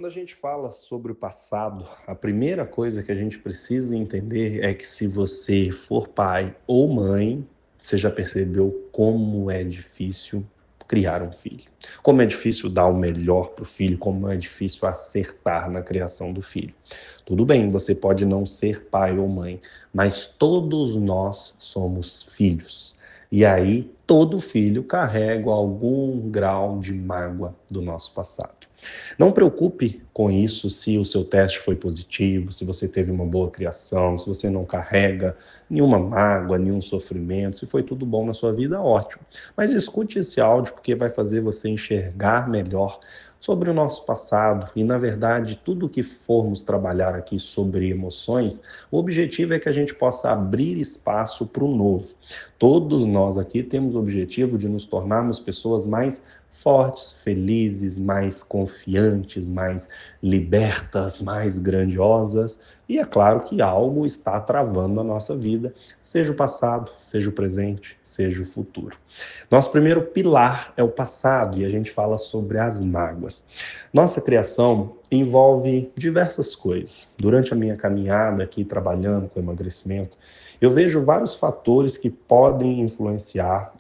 Quando a gente fala sobre o passado, a primeira coisa que a gente precisa entender é que se você for pai ou mãe, você já percebeu como é difícil criar um filho. Como é difícil dar o melhor para o filho, como é difícil acertar na criação do filho. Tudo bem, você pode não ser pai ou mãe, mas todos nós somos filhos. E aí, todo filho carrega algum grau de mágoa do nosso passado. Não preocupe com isso se o seu teste foi positivo, se você teve uma boa criação, se você não carrega nenhuma mágoa, nenhum sofrimento, se foi tudo bom na sua vida, ótimo. Mas escute esse áudio porque vai fazer você enxergar melhor sobre o nosso passado e, na verdade, tudo que formos trabalhar aqui sobre emoções, o objetivo é que a gente possa abrir espaço para o novo. Todos nós aqui temos o objetivo de nos tornarmos pessoas mais fortes, felizes, mais confiantes, mais libertas, mais grandiosas. E é claro que algo está travando a nossa vida, seja o passado, seja o presente, seja o futuro. Nosso primeiro pilar é o passado e a gente fala sobre as mágoas. Nossa criação envolve diversas coisas. Durante a minha caminhada aqui trabalhando com emagrecimento, eu vejo vários fatores que podem influenciar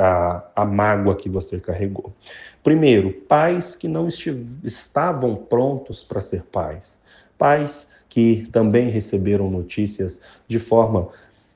a mágoa que você carregou. Primeiro, pais que não estavam prontos para ser pais. Pais que também receberam notícias de forma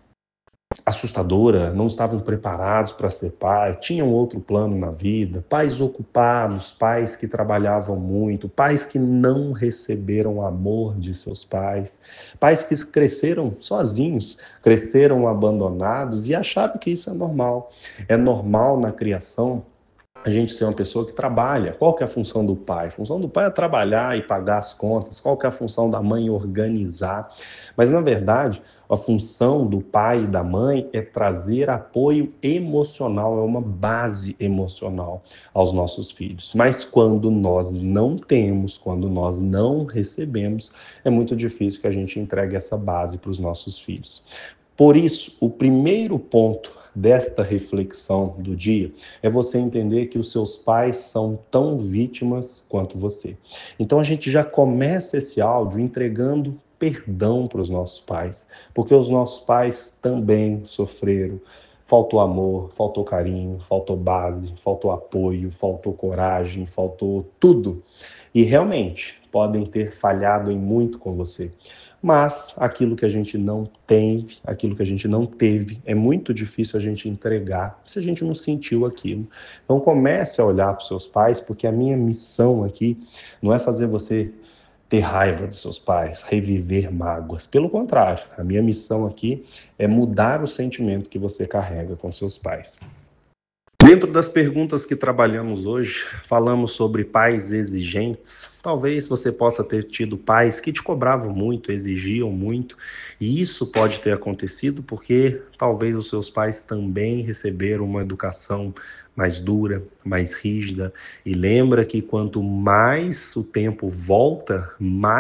assustadora, não estavam preparados para ser pai, tinham outro plano na vida, pais ocupados, pais que trabalhavam muito, pais que não receberam o amor de seus pais, pais que cresceram sozinhos, cresceram abandonados e acharam que isso é normal. É normal na criação a gente ser uma pessoa que trabalha. Qual que é a função do pai? A função do pai é trabalhar e pagar as contas. Qual que é a função da mãe? Organizar. Mas, na verdade, a função do pai e da mãe é trazer apoio emocional, é uma base emocional aos nossos filhos. Mas quando nós não temos, quando nós não recebemos, é muito difícil que a gente entregue essa base para os nossos filhos. Por isso, o primeiro ponto desta reflexão do dia é você entender que os seus pais são tão vítimas quanto você. Então a gente já começa esse áudio entregando perdão para os nossos pais, porque os nossos pais também sofreram. Faltou amor, faltou carinho, faltou base, faltou apoio, faltou coragem, faltou tudo. E realmente podem ter falhado em muito com você. Mas aquilo que a gente não tem, aquilo que a gente não teve, é muito difícil a gente entregar se a gente não sentiu aquilo. Então comece a olhar para os seus pais, porque a minha missão aqui não é fazer você ter raiva dos seus pais, reviver mágoas. Pelo contrário, a minha missão aqui é mudar o sentimento que você carrega com seus pais. Dentro das perguntas que trabalhamos hoje, falamos sobre pais exigentes. Talvez você possa ter tido pais que te cobravam muito, exigiam muito, e isso pode ter acontecido porque talvez os seus pais também receberam uma educação mais dura, mais rígida. E lembra que quanto mais o tempo volta,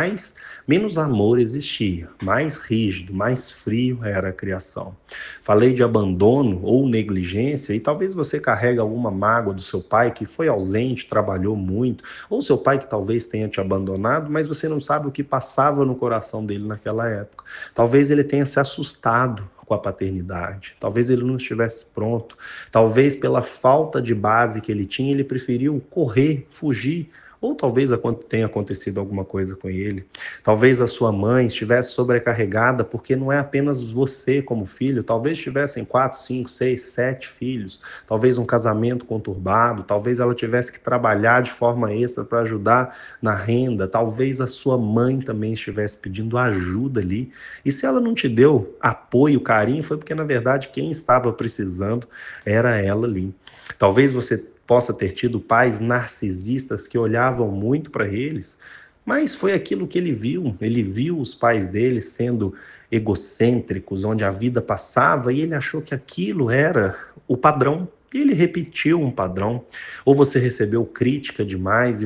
menos amor existia, mais rígido, mais frio era a criação. Falei de abandono ou negligência e talvez você carregue alguma mágoa do seu pai que foi ausente, trabalhou muito, ou seu pai que talvez tenha te abandonado, mas você não sabe o que passava no coração dele naquela época. Talvez ele tenha se assustado com a paternidade, talvez ele não estivesse pronto, talvez pela falta de base que ele tinha, ele preferiu correr, fugir, ou talvez tenha acontecido alguma coisa com ele. Talvez a sua mãe estivesse sobrecarregada, porque não é apenas você como filho, talvez tivessem 4, 5, 6, 7 filhos, talvez um casamento conturbado, talvez ela tivesse que trabalhar de forma extra para ajudar na renda, talvez a sua mãe também estivesse pedindo ajuda ali, e se ela não te deu apoio, carinho, foi porque na verdade quem estava precisando era ela ali. Talvez você possa ter tido pais narcisistas que olhavam muito para eles, mas foi aquilo que ele viu os pais dele sendo egocêntricos, onde a vida passava e ele achou que aquilo era o padrão. E ele repetiu um padrão. Ou você recebeu crítica demais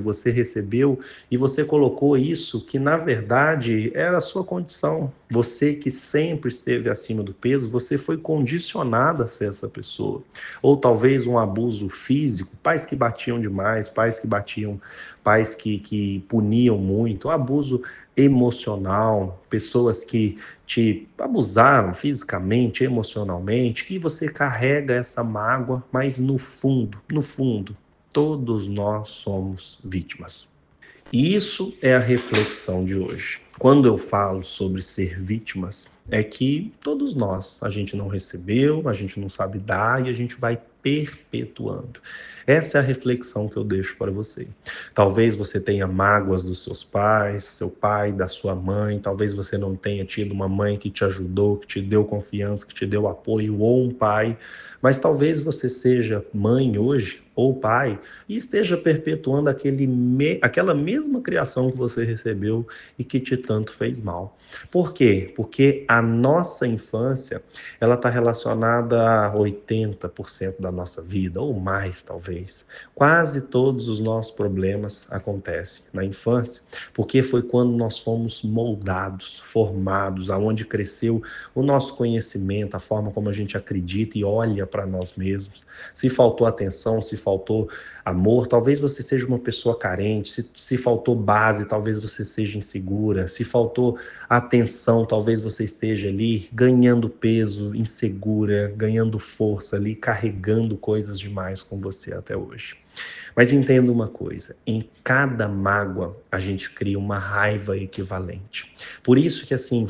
e você colocou isso que na verdade era a sua condição. Você que sempre esteve acima do peso, você foi condicionado a ser essa pessoa. Ou talvez um abuso físico, pais que batiam demais, pais que batiam pais que puniam muito, abuso emocional, pessoas que te abusaram fisicamente, emocionalmente, que você carrega essa mágoa, mas no fundo, todos nós somos vítimas. E isso é a reflexão de hoje. Quando eu falo sobre ser vítimas, é que todos nós, a gente não recebeu, a gente não sabe dar e a gente vai perpetuando. Essa é a reflexão que eu deixo para você. Talvez você tenha mágoas dos seus pais, seu pai, da sua mãe, talvez você não tenha tido uma mãe que te ajudou, que te deu confiança, que te deu apoio, ou um pai, mas talvez você seja mãe hoje, ou pai, e esteja perpetuando aquela mesma criação que você recebeu e que te tanto fez mal. Por quê? Porque a nossa infância, ela está relacionada a 80% da nossa vida, ou mais talvez. Quase todos os nossos problemas acontecem na infância, porque foi quando nós fomos moldados, formados, aonde cresceu o nosso conhecimento, a forma como a gente acredita e olha para nós mesmos. Se faltou atenção, se faltou amor, talvez você seja uma pessoa carente, se faltou base, talvez você seja insegura, se faltou atenção, talvez você esteja ali ganhando peso, insegura, ganhando força ali, carregando coisas demais com você até hoje. Mas entenda uma coisa, em cada mágoa a gente cria uma raiva equivalente. Por isso que assim,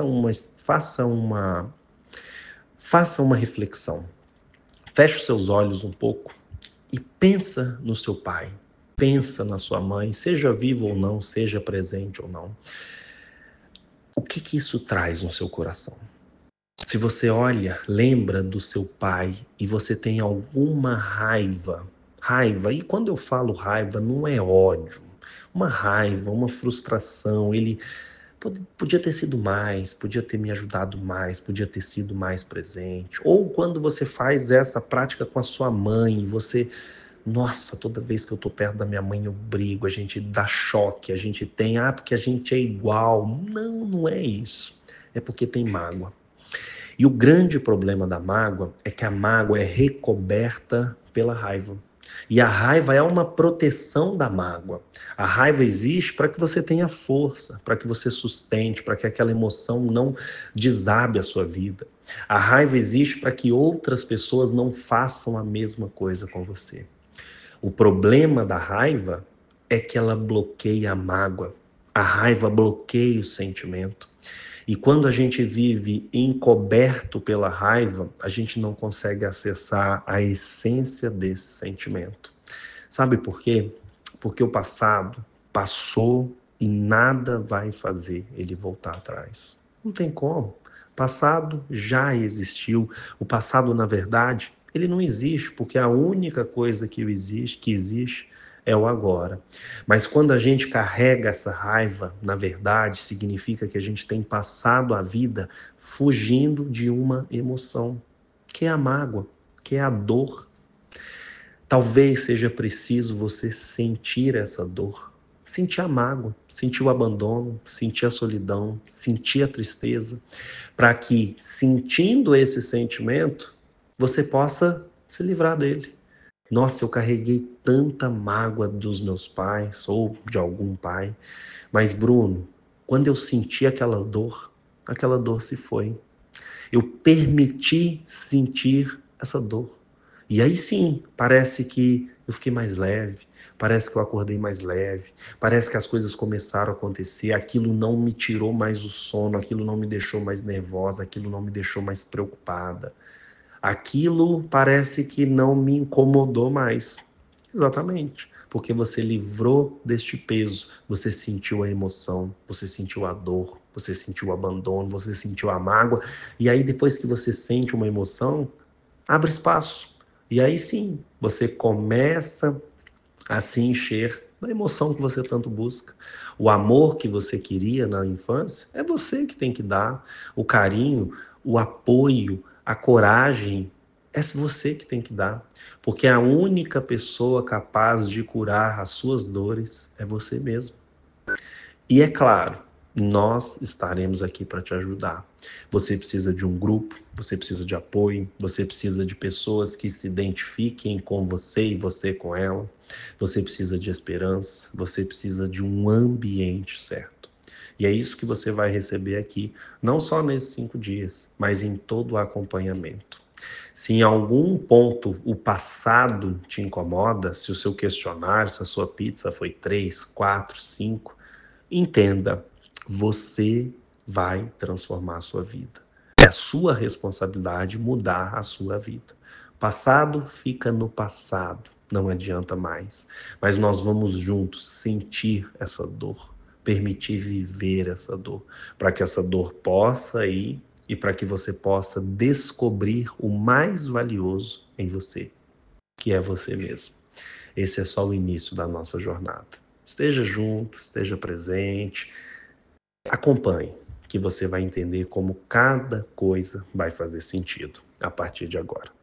faça uma reflexão. Feche os seus olhos um pouco e pensa no seu pai, pensa na sua mãe, seja vivo ou não, seja presente ou não. O que isso traz no seu coração? Se você olha, lembra do seu pai e você tem alguma raiva, e quando eu falo raiva, não é ódio, uma raiva, uma frustração, ele podia ter sido mais, podia ter me ajudado mais, podia ter sido mais presente. Ou quando você faz essa prática com a sua mãe, você, nossa, toda vez que eu tô perto da minha mãe eu brigo, a gente dá choque, a gente tem, porque a gente é igual. Não, não é isso. É porque tem mágoa. E o grande problema da mágoa é que a mágoa é recoberta pela raiva. E a raiva é uma proteção da mágoa. A raiva existe para que você tenha força, para que você sustente, para que aquela emoção não desabe a sua vida. A raiva existe para que outras pessoas não façam a mesma coisa com você. O problema da raiva é que ela bloqueia a mágoa. A raiva bloqueia o sentimento. E quando a gente vive encoberto pela raiva, a gente não consegue acessar a essência desse sentimento. Sabe por quê? Porque o passado passou e nada vai fazer ele voltar atrás. Não tem como. O passado já existiu. O passado, na verdade, ele não existe, porque a única coisa que existe é o agora. Mas quando a gente carrega essa raiva, na verdade, significa que a gente tem passado a vida fugindo de uma emoção, que é a mágoa, que é a dor. Talvez seja preciso você sentir essa dor, sentir a mágoa, sentir o abandono, sentir a solidão, sentir a tristeza, para que, sentindo esse sentimento, você possa se livrar dele. Nossa, eu carreguei tanta mágoa dos meus pais ou de algum pai, mas Bruno, quando eu senti aquela dor se foi. Eu permiti sentir essa dor. E aí sim, parece que eu fiquei mais leve, parece que eu acordei mais leve, parece que as coisas começaram a acontecer, aquilo não me tirou mais o sono, aquilo não me deixou mais nervosa, aquilo não me deixou mais preocupada. Aquilo parece que não me incomodou mais. Exatamente, porque você livrou deste peso, você sentiu a emoção, você sentiu a dor, você sentiu o abandono, você sentiu a mágoa, e aí depois que você sente uma emoção, abre espaço. E aí sim, você começa a se encher da emoção que você tanto busca. O amor que você queria na infância, é você que tem que dar. O carinho, o apoio, a coragem, é você que tem que dar. Porque a única pessoa capaz de curar as suas dores é você mesmo. E é claro, nós estaremos aqui para te ajudar. Você precisa de um grupo, você precisa de apoio, você precisa de pessoas que se identifiquem com você e você com ela. Você precisa de esperança, você precisa de um ambiente certo. E é isso que você vai receber aqui, não só nesses 5 dias, mas em todo o acompanhamento. Se em algum ponto o passado te incomoda, se o seu questionário, se a sua pizza foi 3, 4, 5, entenda, você vai transformar a sua vida. É a sua responsabilidade mudar a sua vida. Passado fica no passado, não adianta mais. Mas nós vamos juntos sentir essa dor, permitir viver essa dor, para que essa dor possa ir e para que você possa descobrir o mais valioso em você, que é você mesmo. Esse é só o início da nossa jornada. Esteja junto, esteja presente, acompanhe, que você vai entender como cada coisa vai fazer sentido a partir de agora.